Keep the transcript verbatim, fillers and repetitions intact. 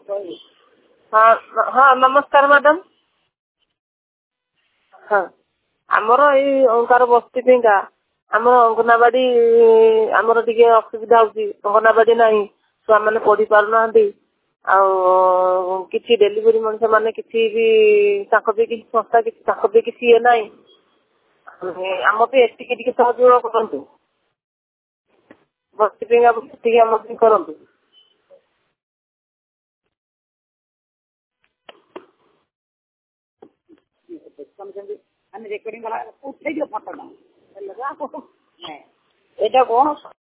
हाँ हाँ नमस्कार मैडम। हाँ आमर ये ओंकार बस्ती पिंगा आम अंगनवाड़ी आमर टिके असुविधा होची अंगनवाड़ी नहीं छुआ मैंने पढ़ी पारना किसी डेलीवरी मनुष्य मैंने किसी भी ताको भी किसी संस्था किसी ताको भी किसी ये नहीं आम पे एतिके टिके सहयोग करंतु बस्ती पिंगा बस्ती आम भी करंतु। ରେକର୍ଡିଂ କଲା ଉଠେଇ ଦିଅ ଫଟୋଟା ଏଇଟା କଣ